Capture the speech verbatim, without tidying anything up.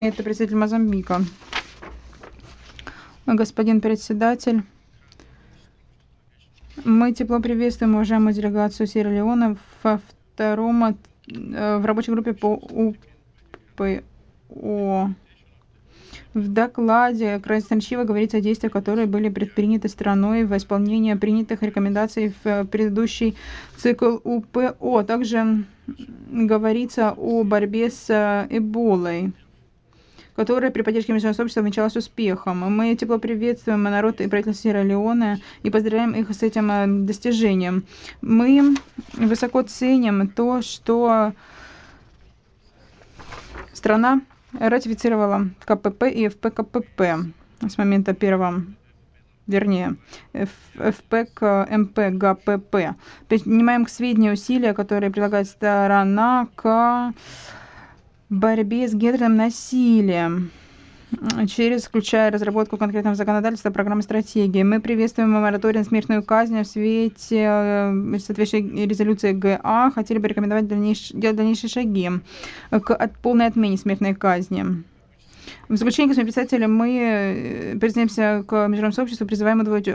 Это представитель Мозамбика. Господин председатель, мы тепло приветствуем уважаемую делегацию Сьерра-Леоне во втором э, в рабочей группе по УПО. В докладе красноречиво говорится о действиях, которые были предприняты страной в исполнении принятых рекомендаций в предыдущий цикл УПО. Также говорится о борьбе с Эболой, которая при поддержке международного сообщества увенчалась успехом. Мы тепло приветствуем народ и правительство Сьерра-Леоне и поздравляем их с этим достижением. Мы высоко ценим то, что страна ратифицировала КПП и ФПКПП с момента первого, вернее, ФПК-МПГПП. Принимаем к сведению усилия, которые прилагает сторона к борьбе с гендерным насилием, через, включая разработку конкретного законодательства, программы стратегии. Мы приветствуем мораторий на смертную казнь в свете соответствующей резолюции ГА. Хотели бы рекомендовать дальнейш... делать дальнейшие шаги к от полной отмене смертной казни. В заключение, господин председатель, мы присоединяемся к международному сообществу, призываем удвоить